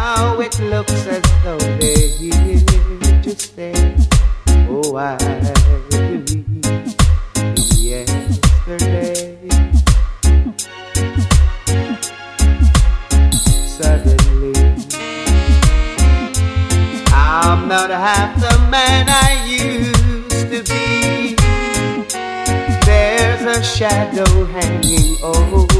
Now it looks as though they're here to stay. Oh, I believe in yesterday. Suddenly, I'm not half the man I used to be. There's a shadow hanging over